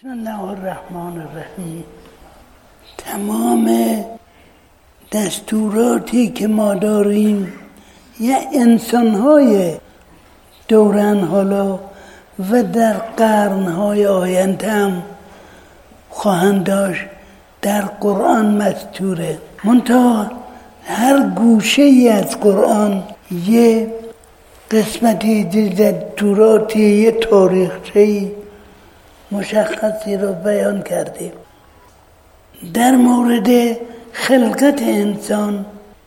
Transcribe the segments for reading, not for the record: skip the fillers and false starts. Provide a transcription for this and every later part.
بسم الله الرحمن الرحیم. تمام دستوراتی که ما داریم یا انسان‌های دوران حالا و در قرن‌های آینده هم خواهند داشت در قرآن مستوره. منتها هر گوشه‌ای از قرآن یه قسمتی دستوراتی یه تاریخچه‌ای مشخصی رو بیان کردیم. در مورد خلقت انسان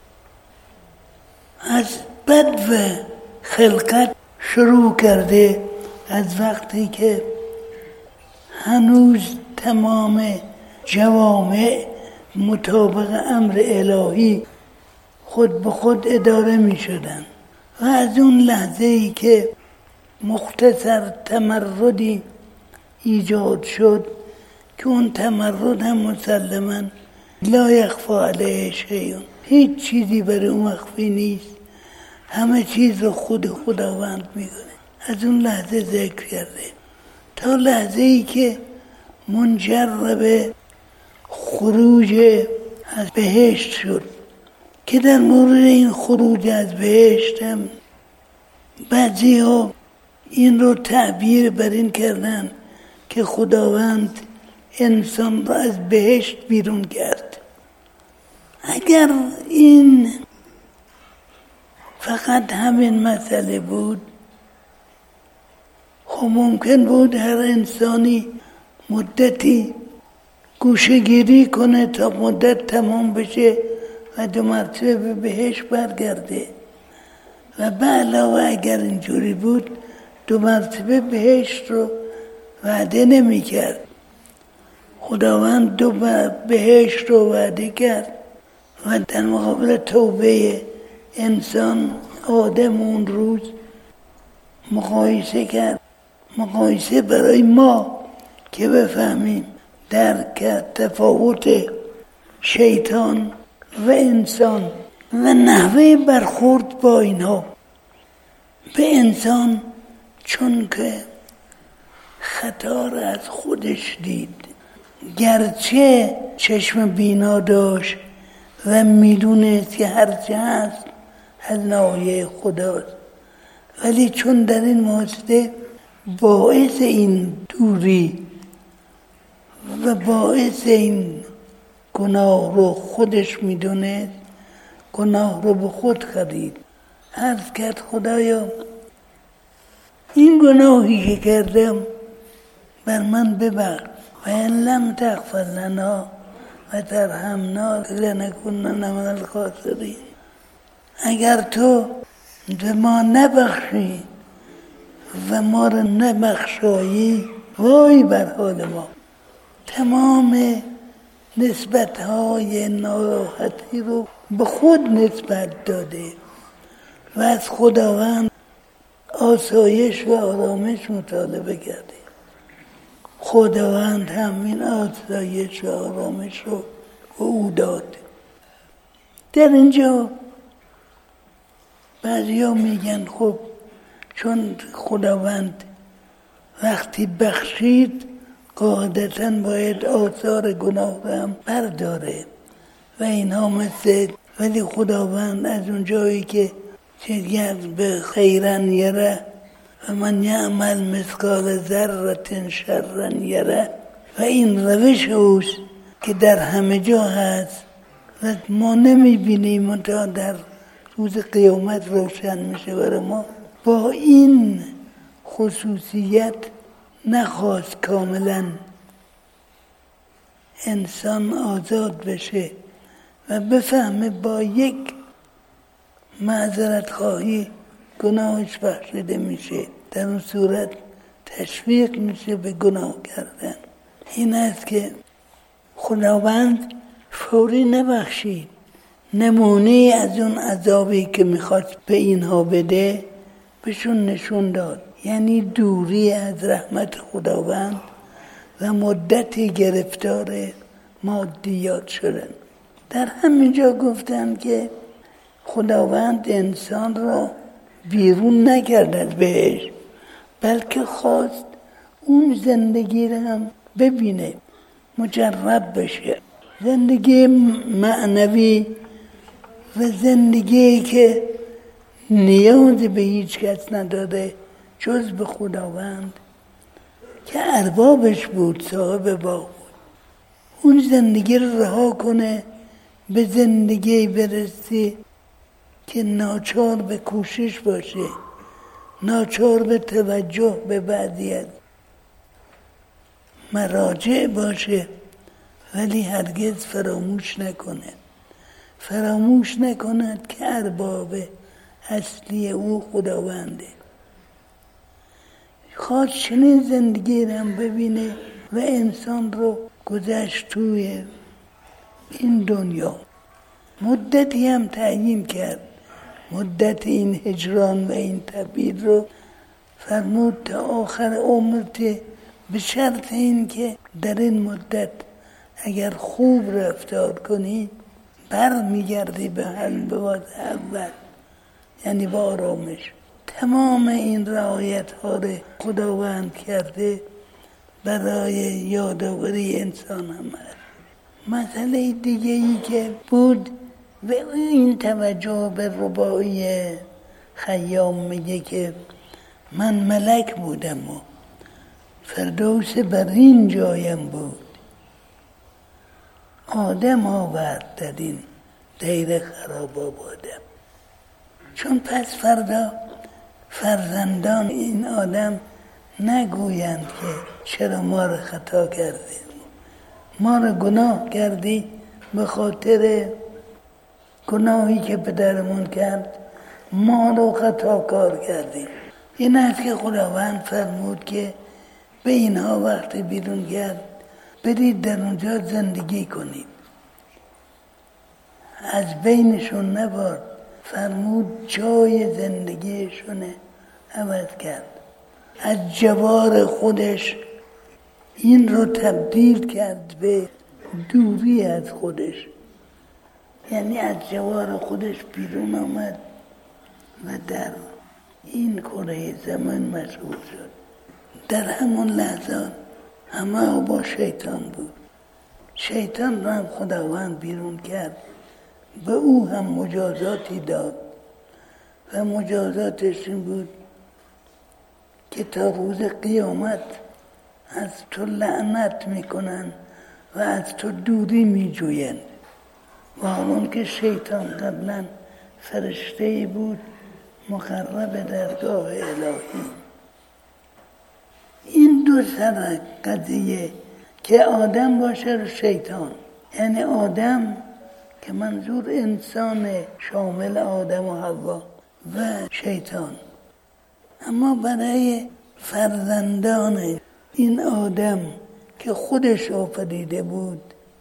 از بدو خلقت شروع کرده، از وقتی که هنوز تمام جوامع مطابق امر الهی خود به خود اداره می شدن و از اون لحظه ای که مختصر تمردی ایجاد شد که اون تمرد هم مسلماً لا یخفی علیه شیء، هیچ چیزی برای اون مخفی نیست، همه چیز رو خود خداوند میکنه. از اون لحظه ذکر کرده تا لحظه ای که منجر به خروج از بهشت شد، که در مورد این خروج از بهشت هم بعضی ها این رو تعبیر بر این کردن که خداوند انسان را از بهشت بیرون کرد. اگر این فقط همین مسئله بود، خب ممکن بود هر انسانی مدتی گوشه‌گیری کنه تا مدت تمام بشه و 2 مرتبه به بهشت برگرده و به علاوه اگر اینجوری بود 2 مرتبه بهشت رو وعده نمی کرد. خداوند 2 بهشت رو وعده کرد و در مقابل توبه انسان آدم اون روز مقایسه کرد. مقایسه برای ما که بفهمیم درک تفاوت شیطان و انسان و نحوه برخورد با اینها. به انسان چون که خطا را از خودش دید، گرچه چشم بینا داشت و میدونست که هرچه هست از ناحیه خداست، ولی چون در این واسطه باعث این دوری و باعث این گناه رو خودش میدونست، گناه رو به خود خرید. عرض کرد خدایا این گناهی که کردم بر من ببخش و ان لم تغفر لنا و ترحمنا لنکونن من الخاسرین. اگر تو به ما نبخشی و ما رو نبخشایی، وای بر حال ما. تمام نسبت‌های ناراحتی رو به خود نسبت داده و از خداوند آسایش و آرامش مطالبه کرده. خداوند همین آسایش و آرامش رو به او داد. در اینجا بعضیا میگن خب چون خداوند وقتی بخشید قاعدتاً باید آثار گناه رو هم برداره و اینها مثل، ولی خداوند از اون جایی که چیزی به خیرن یره و من یعمل مثقال ذره شرا یره، و این روش اوست که در همه جا هست و ما نمیبینیم تا در روز قیامت روشن میشه برای ما. با این خصوصیت نخواست کاملا انسان آزاد بشه و بفهمه با یک معذرت خواهی گناهش بخشیده میشه، در اون صورت تشویق میشه به گناه کردن. این است که خداوند فوری نبخشید، نمونه از اون عذابی که میخواست به اینها بده بهشون نشون داد، یعنی دوری از رحمت خداوند و مدتی گرفتار مادیات شدن. در همینجا گفتن که خداوند انسان را بیرون نکرد از بهشت، بلکه خواست اون زندگی را هم ببینه، مجرب بشه. زندگی معنوی و زندگی که نیاز به هیچ کس نداره جز به خداوند که اربابش بود، صاحب باغ بود، اون زندگی رو رها کنه، به زندگی برسی که ناچار به کوشش باشه، ناچار به توجه به بعضی از مراجع باشه، ولی هرگز فراموش نکند که ارباب اصلی او خداونده. خواست چنین زندگی رو هم ببینه و انسان رو گذشت توی این دنیا. مدتی هم تعیین کرد، مدت این هجران و این تبعید رو فرمود تا آخر عمرت، به شرط این که در این مدت اگر خوب رفتار کنی بر میگردی به وضع اول، یعنی با آرامش. تمام این رعایت ها رو خداوند کرده برای یادآوری انسان هم هست. مسئله دیگه ای که بود و این توجه به رباعی خیام میگه که من ملک بودم و فردوس برین جایم بود، آدم آورد در این دیر خراب آبادم. چون پس فردا فرزندان این آدم نگویند که چرا ما رو خطا کردی، ما رو گناه کردی به خاطر گناهی که پدرمون کرد، ما رو خطا کار کردیم. این است که خداوند فرمود که به اینها وقتی بیرون کرد برید در اونجا زندگی کنید، از بینشون نبرد. فرمود جای زندگیشونه عوض کرد، از جوار خودش این رو تبدیل کرد به دوری از خودش، یعنی از جوار خودش بیرون آمد و در این کره زمین مشغول شد. در همون لحظات همه با شیطان بود. شیطان را هم خداوند بیرون کرد، به او هم مجازاتی داد و مجازاتش این بود که تا روز قیامت از تو لعنت میکنن و از تو دوری میجوین. و همون که شیطان قبلا فرشته بود مقرب درگاه الهی. این دو سر قضیه که آدم باشه و شیطان، یعنی آدم که منظور انسان شامل آدم و حوا و شیطان. اما برای فرزندان این آدم که خودش آفریده بود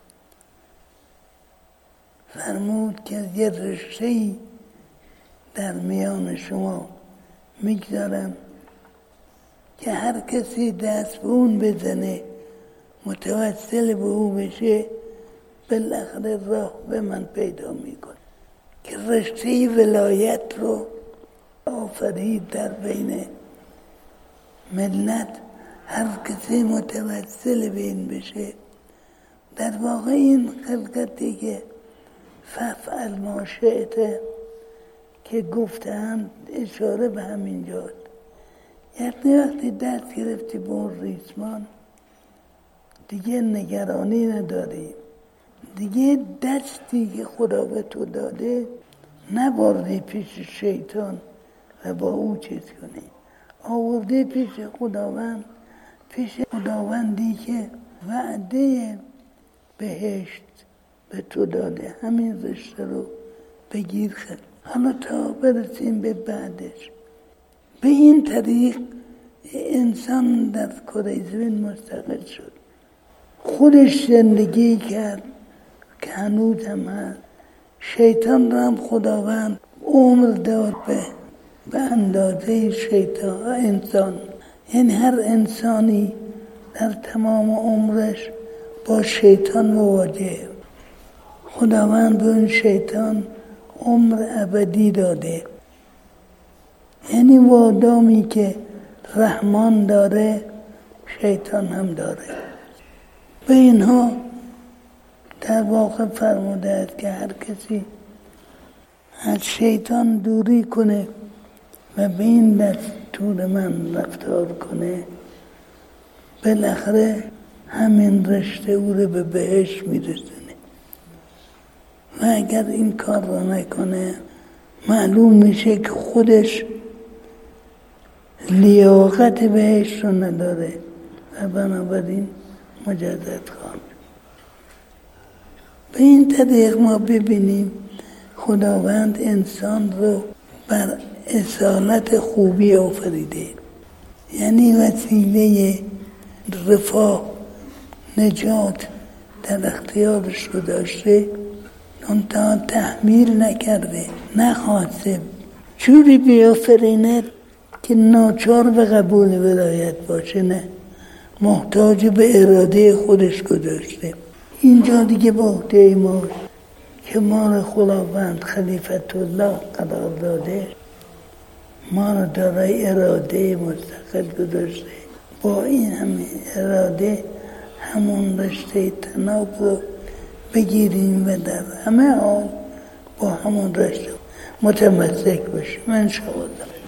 فرمود که یه رشته‌ای در میان شما میگذارم که هر کسی دست به اون بزنه متوسل به او بشه بالاخره راه به من پیدا میکنه. که رشته ولایت رو آفرید در بین ملت، هر کسی متوسل به این بشه. در واقع این خلقتی که فعل ما شئت که گفتند اشاره به همین جاست. یعنی وقتی دست گرفتی به اون ریسمان دیگه نگرانی نداری، دیگه دستی که خدا به تو داده نبردی پیش شیطان و با او چیز کنی، آورده پیش خداوند، پیش خداوندی که وعده بهشت به تو داده. همین رشته رو بگیر خد. حالا تا برسیم به بعدش. به این طریق انسان در کره زمین مستقل شد، خودش زندگی کرد که هنوز هم هست. شیطان را هم خداوند عمر داد به اندازه شیطان انسان، یعنی هر انسانی در تمام عمرش با شیطان مواجه. خداوند به این شیطان عمر ابدی داده، یعنی وادامی که رحمان داره شیطان هم داره. به اینها در واقع فرموده است که هر کسی از شیطان دوری کنه و به این دستور من رفتار کنه، بالاخره همین رشته او رو به بهشت میرسونه. و اگر این کار رو نکنه معلوم میشه که خودش لیاقت بهشت رو نداره و بنابراین مجازات خواهد. به این طریق ما ببینیم خداوند انسان رو بر اصالت خوبی آفریده، یعنی وسیله رفاه نجات در اختیارش رو داشته، منتها تحمیل نکرده، نخواسته جوری بیافریند که ناچار به قبول ولایت باشه، نه، محتاج به اراده خودش گذاشته. اینجا دیگه به عهده ما که ما رو خداوند خلیفت الله قرار داده، ما رو دارای اراده مستقل گذاشته. با این همه اراده همون رشته طناب رو بگیریم و در همه حال با همون رشته متمسک باشیم انشاءالله.